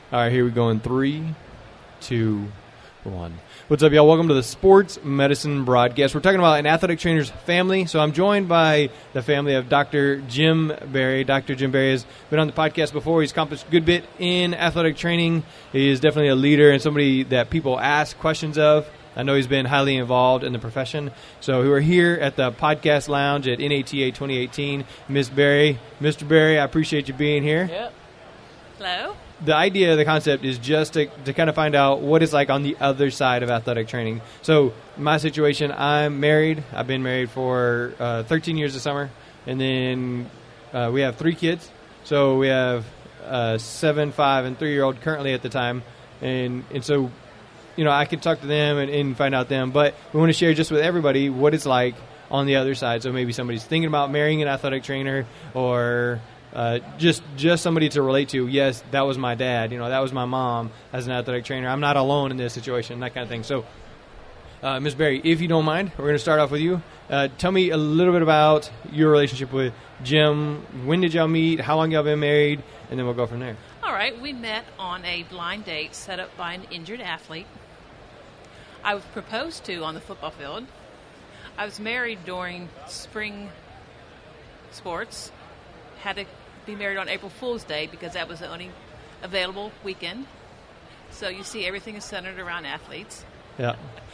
All right, here we go in 3, 2, 1. What's up, y'all? Welcome to the Sports Medicine Broadcast. We're talking about an athletic trainer's family. So I'm joined by the family of Dr. Jim Berry. Dr. Jim Berry has been on the podcast before. He's accomplished a good bit in athletic training. He is definitely a leader and somebody that people ask questions of. I know he's been highly involved in the profession. So we're here at the podcast lounge at NATA 2018. Ms. Berry, Mr. Berry, I appreciate you being here. Yep. Hello. The idea, the concept is just to kind of find out what it's like on the other side of athletic training. So my situation, I'm married. I've been married for 13 years this summer. And then we have 3 kids. So we have a 7, 5, and 3-year-old currently at the time. And so, you know, I can talk to them and find out them. But we want to share just with everybody what it's like on the other side. So maybe somebody's thinking about marrying an athletic trainer or just somebody to relate to. Yes, that was my dad. You know, that was my mom as an athletic trainer. I'm not alone in this situation, that kind of thing. So, Ms. Berry, if you don't mind, we're going to start off with you. Tell me a little bit about your relationship with Jim. When did y'all meet? How long y'all been married? And then we'll go from there. All right. We met on a blind date set up by an injured athlete. I was proposed to on the football field. I was married during spring sports. Had to be married on April Fool's Day because that was the only available weekend. So you see, everything is centered around athletes. Yeah.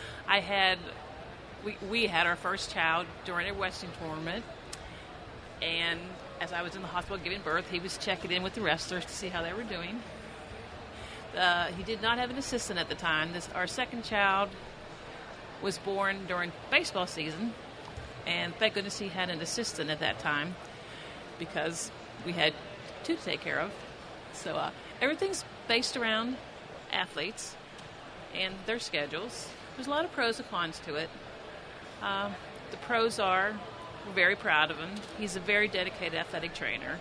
We had our first child during a wrestling tournament, and as I was in the hospital giving birth, he was checking in with the wrestlers to see how they were doing. He did not have an assistant at the time. Our second child was born during baseball season, and thank goodness he had an assistant at that time, because we had 2 to take care of. So everything's based around athletes and their schedules. There's a lot of pros and cons to it. The pros are, we're very proud of him. He's a very dedicated athletic trainer.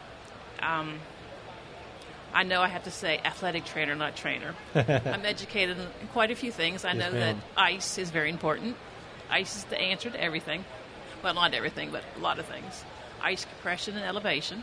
I know I have to say athletic trainer, not trainer. I'm educated in quite a few things. I know that ice is very important. Ice is the answer to everything. Well, not everything, but a lot of things. Ice compression and elevation.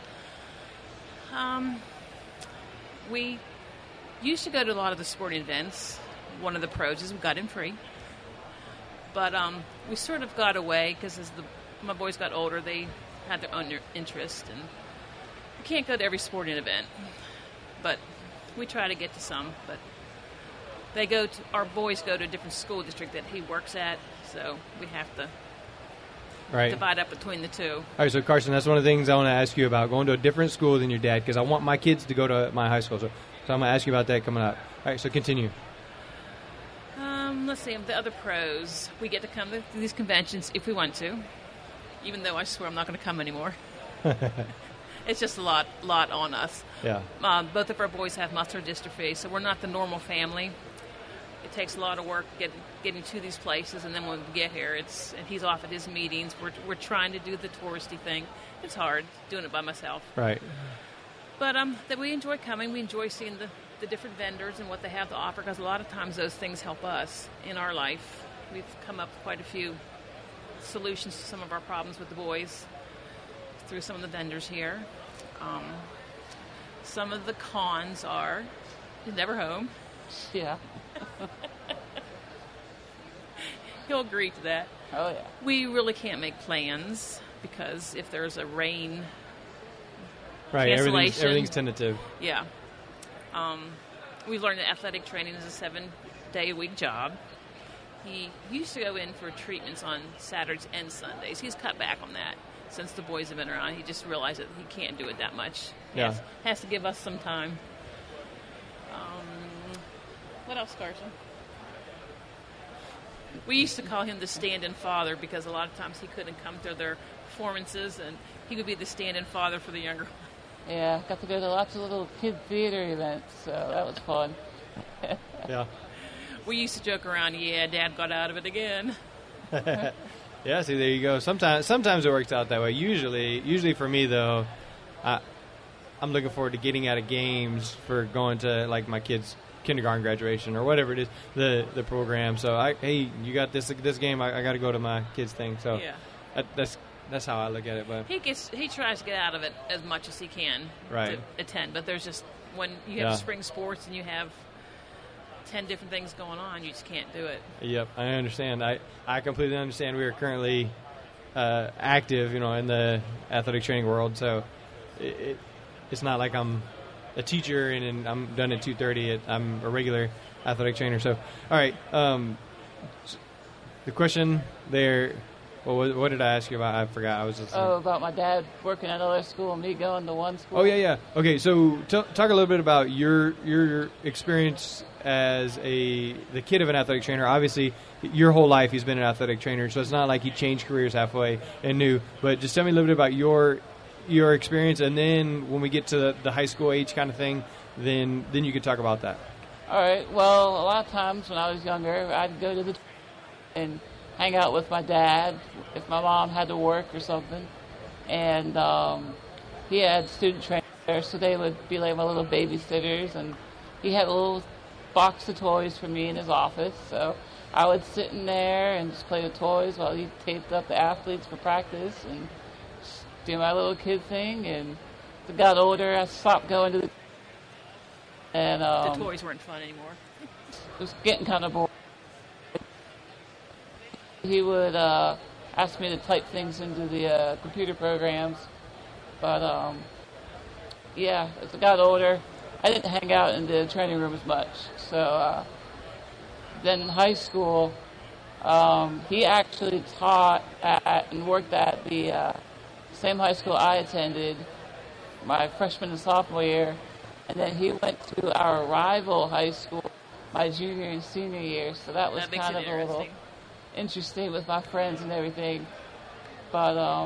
We used to go to a lot of the sporting events. One of the pros is we got in free. But we sort of got away because as my boys got older, they had their own interest. And we can't go to every sporting event. But we try to get to some. But our boys go to a different school district that he works at. So we have to divide up between the 2. All right, so Carson, that's one of the things I want to ask you about, going to a different school than your dad, because I want my kids to go to my high school. So I'm going to ask you about that coming up. All right, so continue. Let's see, the other pros. We get to come to these conventions if we want to, even though I swear I'm not going to come anymore. It's just a lot on us. Yeah. Both of our boys have muscular dystrophy, so we're not the normal family. It takes a lot of work getting to these places, and then when we get here, and he's off at his meetings. We're trying to do the touristy thing. It's hard doing it by myself. Right. But that we enjoy coming. We enjoy seeing the different vendors and what they have to offer, because a lot of times those things help us in our life. We've come up with quite a few solutions to some of our problems with the boys through some of the vendors here. Some of the cons are he's never home. Yeah. He'll agree to that. Oh, yeah. We really can't make plans because if there's a rain cancellation, cancellation, everything's tentative. Yeah. We've learned that athletic training is a 7-day-a-week job. He used to go in for treatments on Saturdays and Sundays. He's cut back on that since the boys have been around. He just realized that he can't do it that much. Yeah. Has to give us some time. What else, Carson? We used to call him the stand-in father because a lot of times he couldn't come to their performances, and he would be the stand-in father for the younger. Yeah, got to go to lots of little kid theater events, so that was fun. Yeah. We used to joke around, Dad got out of it again. Yeah, see, there you go. Sometimes it works out that way. Usually for me, though, I'm looking forward to getting out of games for going to, like, my kids' kindergarten graduation or whatever it is, the program. So, hey, you got this game, I got to go to my kids' thing. So yeah. That's how I look at it. But he tries to get out of it as much as he can to attend, but there's just When you have spring sports and you have 10 different things going on, you just can't do it. Yep, I understand. I completely understand. We are currently active, in the athletic training world, so it's not like I'm a teacher and I'm done at 2:30. I'm a regular athletic trainer. So, all right. The question there. Well, what did I ask you about? I forgot. I was just about my dad working at another school and me going to one school. Oh yeah. Okay, so talk a little bit about your experience as the kid of an athletic trainer. Obviously, your whole life he's been an athletic trainer, so it's not like he changed careers halfway and knew. But just tell me a little bit about your experience, and then when we get to the high school age kind of thing, then you can talk about that. All right. Well, a lot of times when I was younger, I'd go to the and hang out with my dad if my mom had to work or something. And he had student trainers there, so they would be like my little babysitters. And he had a little box of toys for me in his office. So I would sit in there and just play with toys while he taped up the athletes for practice and just do my little kid thing. And as I got older, I stopped going to the... And the toys weren't fun anymore. It was getting kind of boring. He would ask me to type things into the computer programs. But, as I got older, I didn't hang out in the training room as much. So then in high school, he actually taught at and worked at the same high school I attended my freshman and sophomore year. And then he went to our rival high school my junior and senior year. So that was kind of a little interesting with my friends and everything. But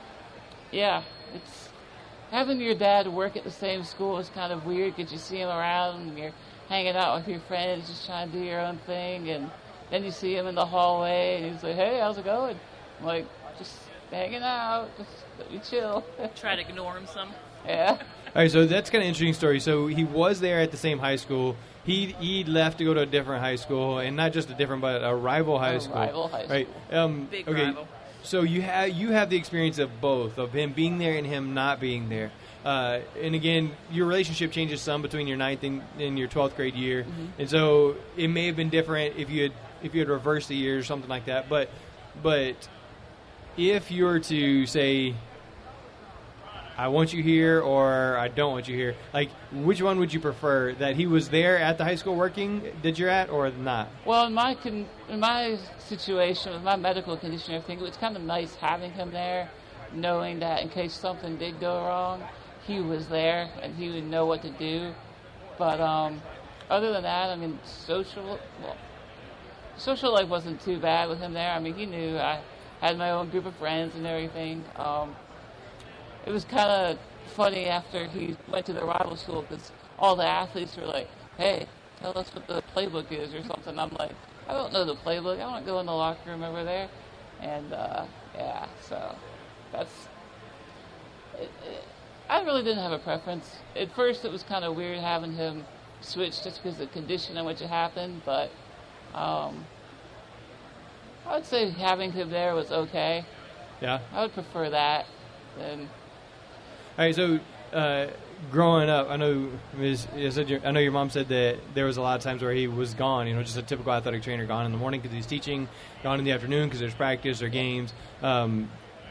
it's having your dad work at the same school is kind of weird because you see him around and you're hanging out with your friends just trying to do your own thing, and then you see him in the hallway and he's like, hey, how's it going? I'm like, just hanging out, just let me chill. Try to ignore him some. Yeah. All right, so that's kind of an interesting story. So he was there at the same high school. He left to go to a different high school, and not just a different, but a rival high school. Rival high school. Right. Big okay. rival. So you have the experience of both, of him being there and him not being there. And again, your relationship changes some between your 9th and your 12th grade year, and so it may have been different if you had reversed the years or something like that. But if you were to say, I want you here or I don't want you here, like, which one would you prefer? That he was there at the high school working that you're at, or not? Well, in my situation with my medical condition and everything, it was kind of nice having him there, knowing that in case something did go wrong, he was there and he would know what to do. But other than that, I mean, social life wasn't too bad with him there. I mean, he knew I had my own group of friends and everything. It was kind of funny after he went to the rival school because all the athletes were like, hey, tell us what the playbook is or something. I'm like, I don't know the playbook. I want to go in the locker room over there. And, so that's it. I really didn't have a preference. At first, it was kind of weird having him switch just because of the condition in which it happened, but I would say having him there was okay. Yeah. I would prefer that than... All right, so growing up, I know your mom said that there was a lot of times where he was gone, just a typical athletic trainer, gone in the morning because he's teaching, gone in the afternoon because there's practice or games. Do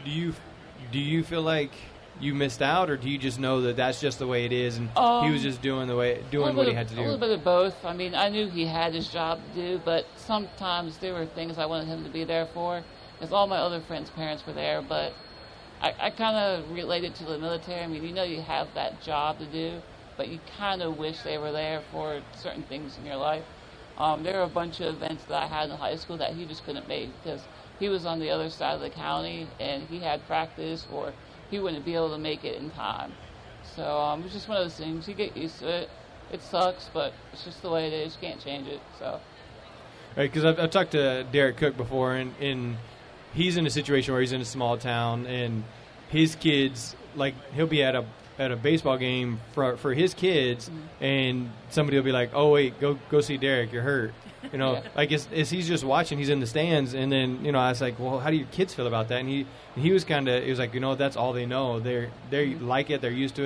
you feel like you missed out, or do you just know that that's just the way it is, and he was just doing what he had to do? A little bit of both. I mean, I knew he had his job to do, but sometimes there were things I wanted him to be there for, because all my other friends' parents were there, but I kind of related to the military. I mean, you have that job to do, but you kind of wish they were there for certain things in your life. There were a bunch of events that I had in high school that he just couldn't make because he was on the other side of the county and he had practice, or he wouldn't be able to make it in time. So it was just one of those things. You get used to it. It sucks, but it's just the way it is. You can't change it. So. Right, because I've talked to Derek Cook before, and he's in a situation where he's in a small town, and his kids, like, he'll be at a baseball game for his kids, and somebody will be like, "Oh wait, go see Derek. You're hurt." Yeah. Like as he's just watching, he's in the stands, and then I was like, "Well, how do your kids feel about that?" And he was like, that's all they know. They like it. They're used to it.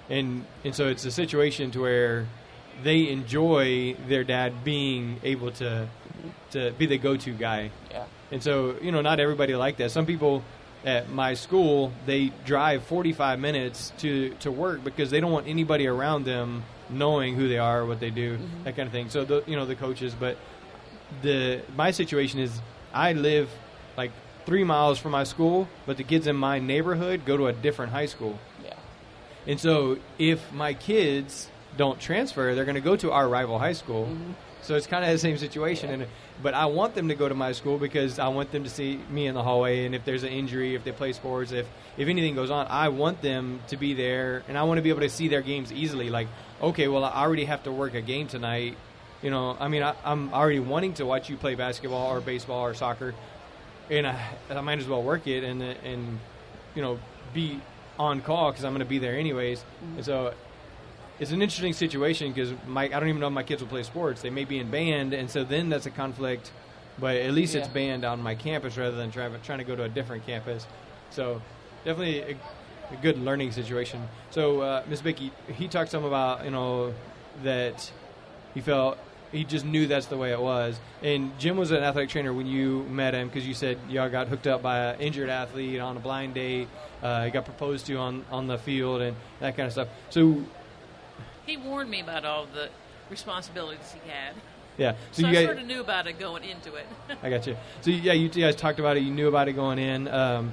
and so it's a situation to where they enjoy their dad being able to be the go-to guy. Yeah. And so, not everybody like that. Some people at my school, they drive 45 minutes to work because they don't want anybody around them knowing who they are, what they do, that kind of thing. So, the coaches. But my situation is I live like 3 miles from my school, but the kids in my neighborhood go to a different high school. Yeah. And so if my kids don't transfer, they're going to go to our rival high school. So it's kind of the same situation. Yeah. But I want them to go to my school because I want them to see me in the hallway, and if there's an injury, if they play sports, if anything goes on, I want them to be there, and I want to be able to see their games easily. Like, okay, well, I already have to work a game tonight. I'm already wanting to watch you play basketball or baseball or soccer, and I might as well work it and be on call because I'm going to be there anyways. And so it's an interesting situation because I don't even know if my kids will play sports. They may be in band, and so then that's a conflict. But at least it's band on my campus rather than trying to go to a different campus. So definitely a good learning situation. So Ms. Bickey, he talked some about that he felt he just knew that's the way it was. And Jim was an athletic trainer when you met him because you said y'all got hooked up by an injured athlete on a blind date. He got proposed to on the field and that kind of stuff. So he warned me about all the responsibilities he had. Yeah. So I sort of knew about it going into it. I got you. So, you guys talked about it. You knew about it going in.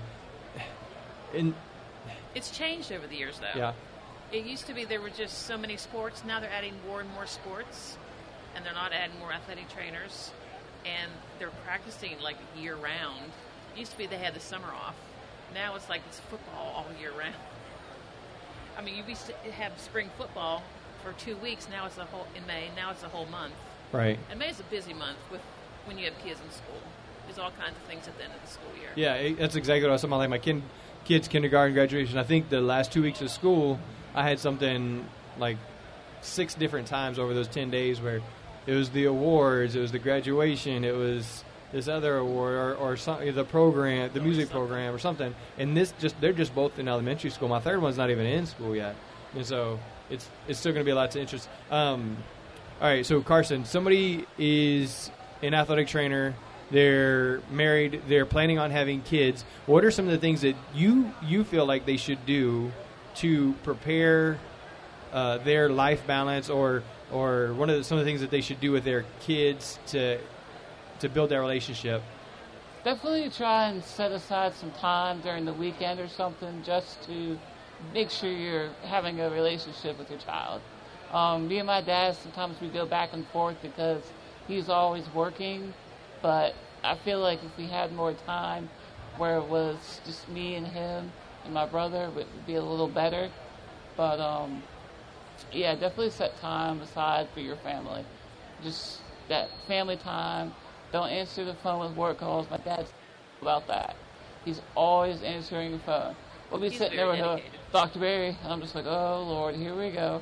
It's changed over the years, though. Yeah. It used to be there were just so many sports. Now they're adding more and more sports, and they're not adding more athletic trainers, and they're practicing like year-round. It used to be they had the summer off. Now it's like it's football all year round. I mean, you used to have spring football for 2 weeks. Now it's in May. Now it's a whole month. Right. And May is a busy month when you have kids in school. There's all kinds of things at the end of the school year. Yeah, that's exactly what I was talking about. Like my kids' kindergarten graduation. I think the last 2 weeks of school, I had something like 6 different times over those 10 days where it was the awards, it was the graduation, it was this other award or something, the program, the music program or something. And they're just both in elementary school. My third one's not even in school yet. And so it's still going to be lots of interest. All right, so Carson, somebody is an athletic trainer. They're married. They're planning on having kids. What are some of the things that you feel like they should do to prepare their life balance, or some of the things that they should do with their kids to build that relationship? Definitely try and set aside some time during the weekend or something just to make sure you're having a relationship with your child. Me and my dad, sometimes we go back and forth because he's always working, but I feel like if we had more time where it was just me and him and my brother, it would be a little better. But yeah, definitely set time aside for your family. Just that family time. Don't answer the phone with work calls. My dad's about that. He's always answering the phone. We'll be sitting there with Dr. Barry, and I'm just like, oh, Lord, here we go.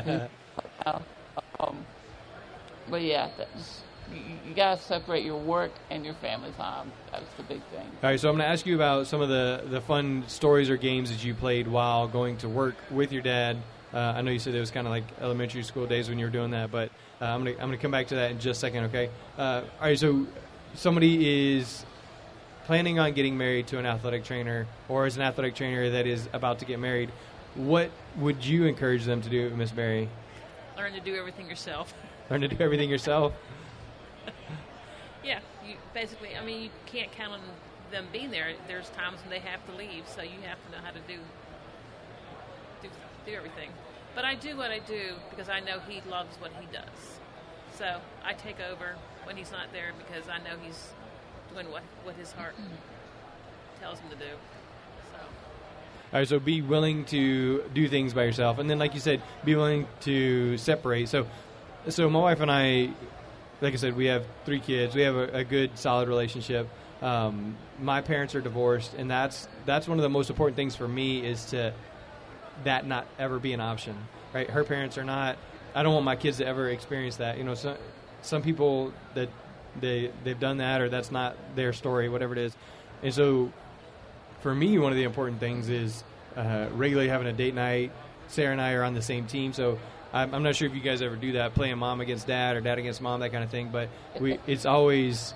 But yeah, you got to separate your work and your family time. That's the big thing. All right, so I'm going to ask you about some of the fun stories or games that you played while going to work with your dad. I know you said it was kind of like elementary school days when you were doing that, but I'm gonna come back to that in just a second, okay? All right, so somebody is planning on getting married to an athletic trainer, or is an athletic trainer that is about to get married. What would you encourage them to do, Miss Barry? Learn to do everything yourself. Learn to do everything yourself? Yeah, basically, you can't count on them being there. There's times when they have to leave, so you have to know how to do everything. But I do what I do because I know he loves what he does. So I take over when he's not there because I know he's doing what his heart tells him to do. So. All right, so be willing to do things by yourself. And then, like you said, be willing to separate. So my wife and I, like I said, we have 3 kids. We have a good, solid relationship. My parents are divorced, and that's one of the most important things for me is to that not ever be an option, right? Her parents are not. I don't want my kids to ever experience that. Some people that they've done that, or that's not their story, whatever it is. And so, for me, one of the important things is regularly having a date night, Sarah and I are on the same team, so I'm not sure if you guys ever do that, playing mom against dad or dad against mom, that kind of thing. But it's always,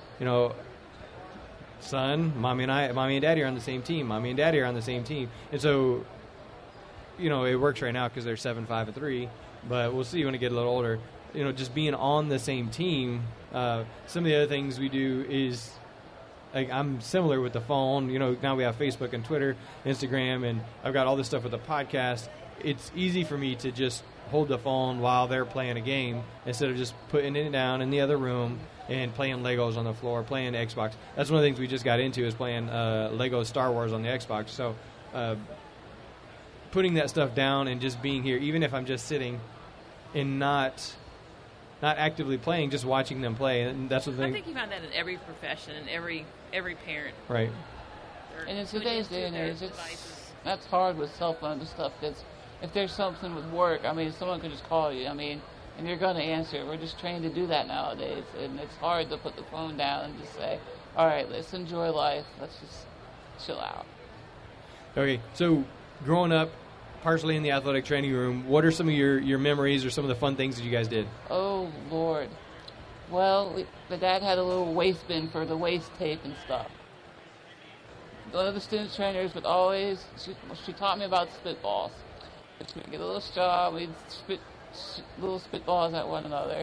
son, mommy and daddy are on the same team. Mommy and daddy are on the same team, and so it works right now because they're 7, 5, and 3. But we'll see when they get a little older. Just being on the same team. Some of the other things we do is, like, I'm similar with the phone. Now we have Facebook and Twitter, Instagram, and I've got all this stuff with the podcast. It's easy for me to just hold the phone while they're playing a game instead of just putting it down in the other room and playing Legos on the floor, playing Xbox. That's one of the things we just got into, is playing Lego Star Wars on the Xbox. So putting that stuff down and just being here, even if I'm just sitting and not actively playing, just watching them play. And that's what I think you find that in every profession and every parent. Right. And in today's day and age, that's hard with cell phones and stuff, because if there's something with work, someone could just call you, and you're going to answer. We're just trained to do that nowadays, and it's hard to put the phone down and just say, all right, let's enjoy life. Let's just chill out. Okay, so growing up, partially in the athletic training room, what are some of your memories or some of the fun things that you guys did? Oh, Lord. Well, the dad had a little waste bin for the waste tape and stuff. One of the student trainers would always, she taught me about spitballs. We'd get a little straw, we'd spit little spitballs at one another.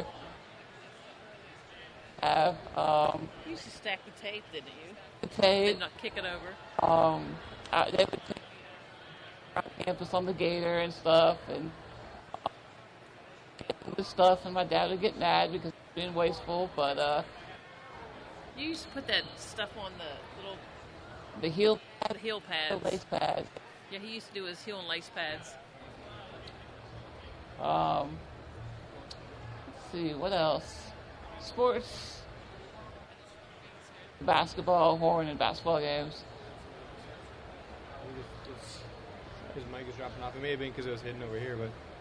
You used to stack the tape, didn't you? The tape. And not kick it over. They would take around campus on the gator and stuff, and this stuff, and my dad would get mad because it was being wasteful, but you used to put that stuff on the heel the heel pads. The lace pads. Yeah, he used to do his heel and lace pads. Let's see, what else? Sports. Basketball, horn, and basketball games. His mic is dropping off. It may have been because it was hidden over here,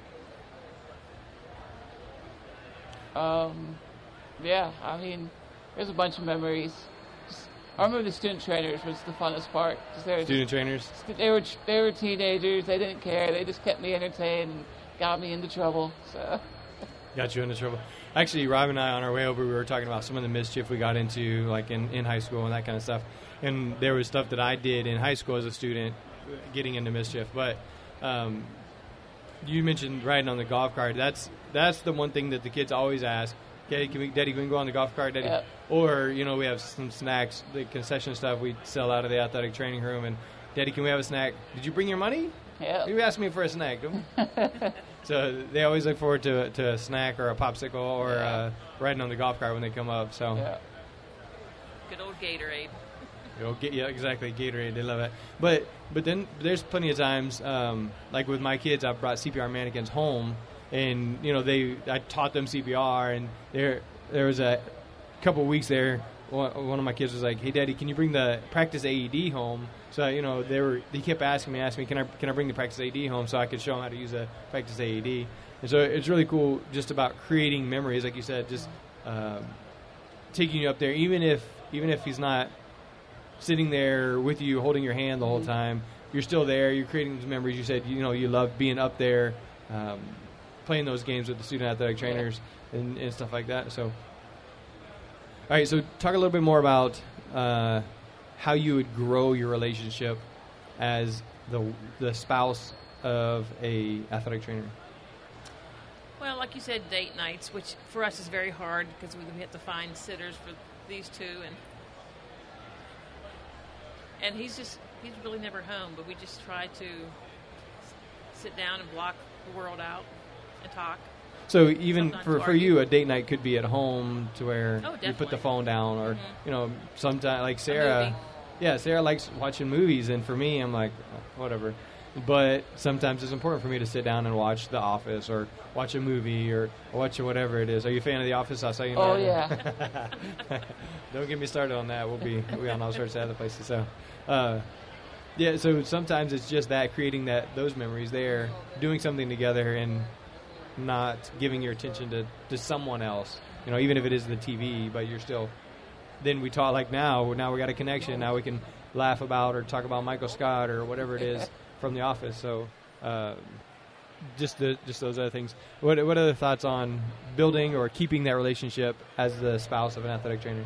but... Yeah, there's a bunch of memories. I remember the student trainers was the funnest part. Student trainers? They were teenagers. They didn't care. They just kept me entertained and got me into trouble. So. Got you into trouble. Actually, Rob and I, on our way over, we were talking about some of the mischief we got into, like in high school and that kind of stuff. And there was stuff that I did in high school as a student getting into mischief. But you mentioned riding on the golf cart. That's the one thing that the kids always ask. Daddy, can we go on the golf cart, Daddy? Yep. Or, we have some snacks, the concession stuff we sell out of the athletic training room. And, Daddy, can we have a snack? Did you bring your money? Yeah. You asked me for a snack. So they always look forward to a snack or a popsicle or riding on the golf cart when they come up. So yeah. Good old Gatorade. Yeah, exactly, Gatorade. They love it. But then there's plenty of times, like with my kids, I've brought CPR mannequins home, and I taught them CPR, and there was a couple of weeks there. One of my kids was like, "Hey, Daddy, can you bring the practice AED home?" So they kept asking me, "Can I bring the practice AED home so I could show them how to use a practice AED?" And so it's really cool, just about creating memories, like you said, just taking you up there, even if he's not sitting there with you, holding your hand the whole time. You're still there. You're creating those memories. You said you love being up there, playing those games with the student athletic trainers and stuff like that. So. All right, so talk a little bit more about how you would grow your relationship as the spouse of a athletic trainer. Well, like you said, date nights, which for us is very hard because we have to find sitters for these two, and he's really never home, but we just try to sit down and block the world out and talk. So even for you, a date night could be at home to where you put the phone down, or sometimes like Sarah. Yeah, Sarah likes watching movies, and for me, I'm like, whatever. But sometimes it's important for me to sit down and watch The Office, or watch a movie, or watch whatever it is. Are you a fan of The Office? I saw you. Oh yeah. Don't get me started on that. We'll be on all sorts of other places. So, yeah. So sometimes it's just that, creating those memories there, doing something together, and not giving your attention to someone else, even if it is the TV, but you're still, then we talk, like now we got a connection. Now we can laugh about or talk about Michael Scott or whatever it is from The Office. So just those other things. What other thoughts on building or keeping that relationship as the spouse of an athletic trainer?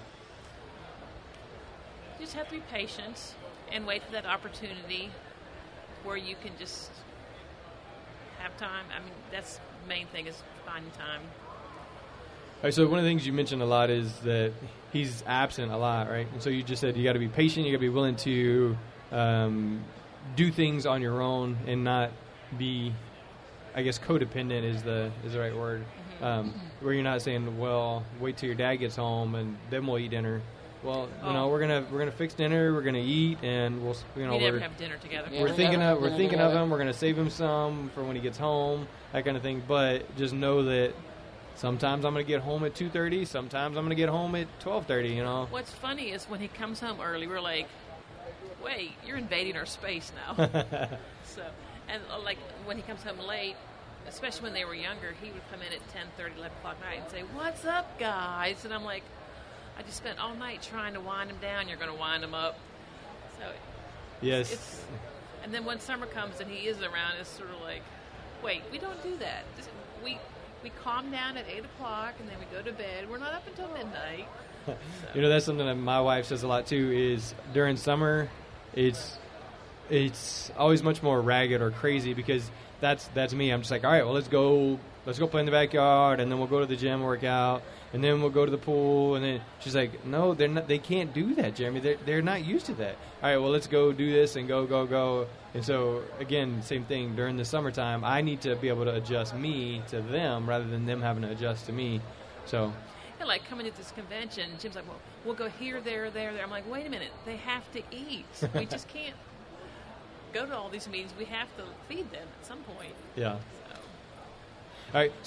You just have to be patient and wait for that opportunity where you can just have time. I mean, that's the main thing, is finding time. All right, so one of the things you mentioned a lot is that he's absent a lot, right? And so you just said you got to be patient, you got to be willing to do things on your own and not be, I guess, codependent is the right word. Where you're not saying, well, wait till your dad gets home and then we'll eat dinner. Well, you know, we're gonna fix dinner, we're gonna eat, and we never have dinner together. Yeah, we're thinking of together. him. We're gonna save him some for when he gets home, that kind of thing. But just know that sometimes I'm gonna get home at 2:30. Sometimes I'm gonna get home at 12:30. You know. What's funny is when he comes home early, we're like, "Wait, you're invading our space now." So, and like when he comes home late, especially when they were younger, he would come in at 10:30, 11 o'clock at night and say, "What's up, guys?" And I'm like, "I just spent all night trying to wind him down. You're going to wind him up." So, Yes. and then when summer comes and he is around, it's sort of like, "Wait, we don't do that. We calm down at 8 o'clock and then we go to bed. We're not up until midnight." You know, that's something that my wife says a lot too. Is during summer, it's always much more ragged or crazy because that's me. I'm just like, all right, well, let's go play in the backyard, and then we'll go to the gym, work out, and then we'll go to the pool. And then she's like, no, they're not. They can't do that, Jeremy. They're not used to that. All right, well, let's go do this and go. And so again, same thing during the summertime. I need to be able to adjust me to them rather than them having to adjust to me. So. Yeah, like coming to this convention, Jim's like, "Well, we'll go here, there, there, there." I'm like, "Wait a minute, they have to eat. We just can't go to all these meetings. We have to feed them at some point." Yeah. So. All right.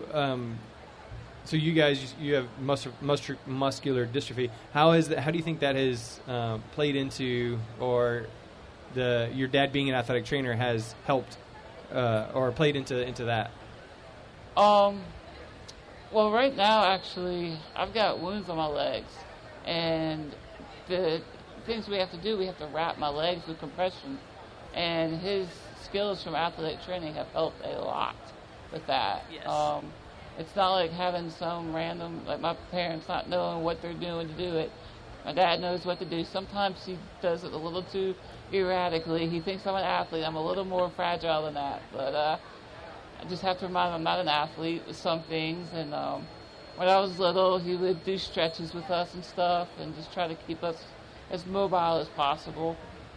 So you guys, you have muscular dystrophy. How is that? How do you think that has played into, or your dad being an athletic trainer has helped or played into that? Well, right now, actually, I've got wounds on my legs, and the things we have to do, we have to wrap my legs with compression, and his skills from athletic training have helped a lot with that. Yes. It's not like having some random, like my parents not knowing what they're doing to do it. My dad knows what to do. Sometimes he does it a little too erratically. He thinks I'm an athlete. I'm a little more fragile than that, but I just have to remind him I'm not an athlete with some things. And when I was little, he would do stretches with us and stuff and just try to keep us as mobile as possible.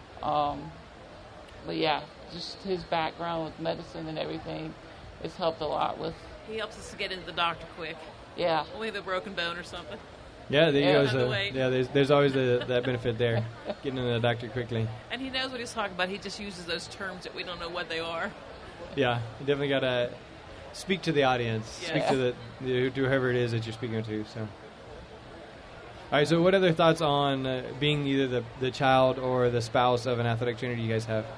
But yeah, just his background with medicine and everything has helped a lot with. He helps us to get into the doctor quick. Yeah. Only the broken bone or something. Yeah, there you go. Have to So, wait. yeah, there's always that benefit there, getting into the doctor quickly. And he knows what he's talking about. He just uses those terms that we don't know what they are. Yeah, you definitely got to speak to the audience, Yeah. speak to to whoever it is that you're speaking to. So, all right. So, what other thoughts on being either the child or the spouse of an athletic trainer do you guys have?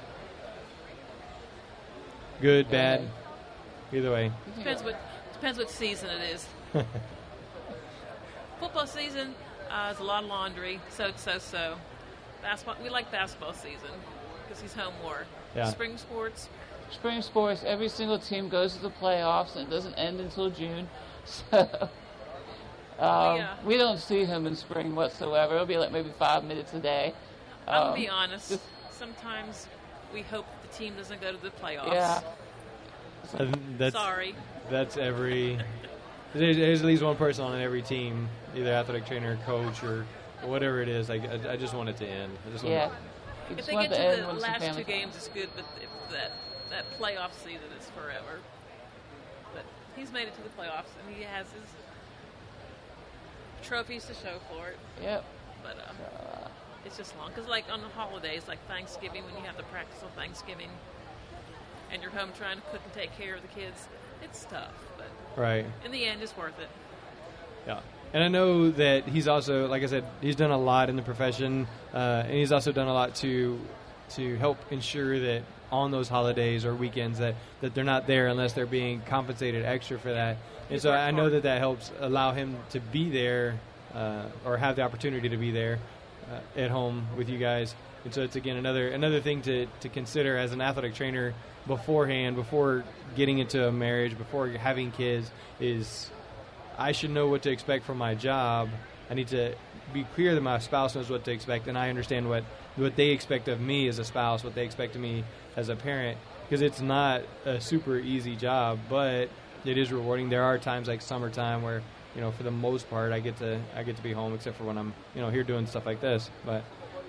Good, bad, either way. Depends what season it is. Football season is a lot of laundry, so it's so. Basketball, we like basketball season because he's home more. Yeah. Spring sports, Spring sports, every single team goes to the playoffs, and it doesn't end until June. So Yeah. we don't see him in spring whatsoever. It'll be like maybe 5 minutes a day. I'm going to be honest, just- sometimes we hope the team doesn't go to the playoffs. Yeah. That's Sorry. That's every. There's at least one person on every team, either athletic trainer, coach, or whatever it is. I just want it to end. I just want Yeah. You If just they want get the to end the when some last family two games, comes. it's good, but if that playoff season is forever. But he's made it to the playoffs, and he has his trophies to show for it. Yep. But it's just long. Because, like, on the holidays, like Thanksgiving, when you have to practice on Thanksgiving, and you're home trying to cook and take care of the kids, it's tough. But right. in the end, it's worth it. Yeah. And I know that he's also, like I said, he's done a lot in the profession, and he's also done a lot to help ensure that on those holidays or weekends that they're not there unless they're being compensated extra for that. And He's so worked I know hard. that helps allow him to be there or have the opportunity to be there at home with you guys. And so it's, again, another thing to consider as an athletic trainer beforehand, before getting into a marriage, before having kids, is I should know what to expect from my job. I need to be clear that my spouse knows what to expect, and I understand what they expect of me as a spouse, what they expect of me as a parent, because it's not a super easy job, but it is rewarding. There are times like summertime where, for the most part, I get to be home, except for when I'm, here doing stuff like this. But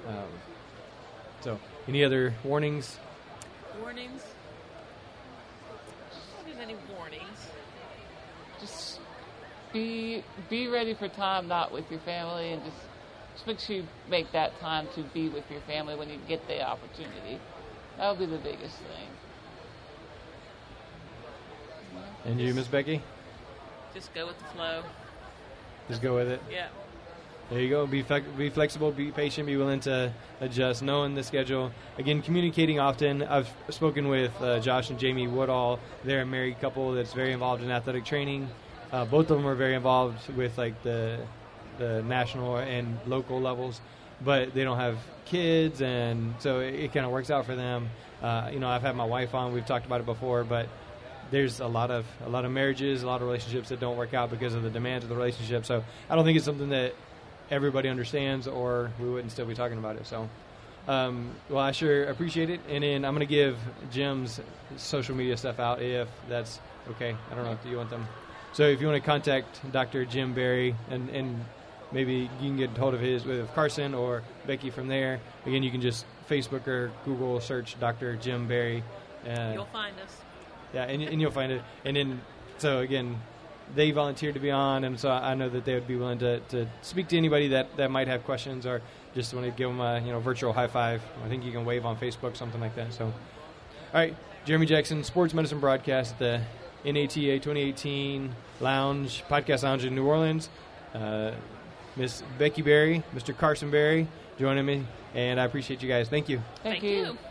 so, any other warnings? Warnings? I don't have any warnings. Just be ready for time not with your family, and just make sure you make that time to be with your family when you get the opportunity. That would be the biggest thing. And you, Miss Becky? Just go with the flow. Just go with it? Yeah. There you go. Be flexible, be patient, be willing to adjust, knowing the schedule. Again, communicating often. I've spoken with Josh and Jamie Woodall. They're a married couple that's very involved in athletic training. Both of them are very involved with like the national and local levels, but they don't have kids, and so it kind of works out for them. I've had my wife on. We've talked about it before, but there's a lot of marriages, a lot of relationships that don't work out because of the demands of the relationship. So I don't think it's something that everybody understands, or we wouldn't still be talking about it. So, well, I sure appreciate it. And then I'm going to give Jim's social media stuff out if that's okay. I don't know if you want them. So if you want to contact Dr. Jim Berry, and maybe you can get hold of with Carson or Becky from there. Again, you can just Facebook or Google search Dr. Jim Berry. You'll find us. Yeah, and you'll find it. And then, so again, they volunteered to be on, and so I know that they would be willing to speak to anybody that might have questions, or just want to give them a virtual high five. I think you can wave on Facebook, something like that. So, all right, Jeremy Jackson, Sports Medicine Broadcast at the NATA 2018 Podcast Lounge in New Orleans. Miss Becky Berry, Mr. Carson Berry joining me, and I appreciate you guys. Thank you. Thank you.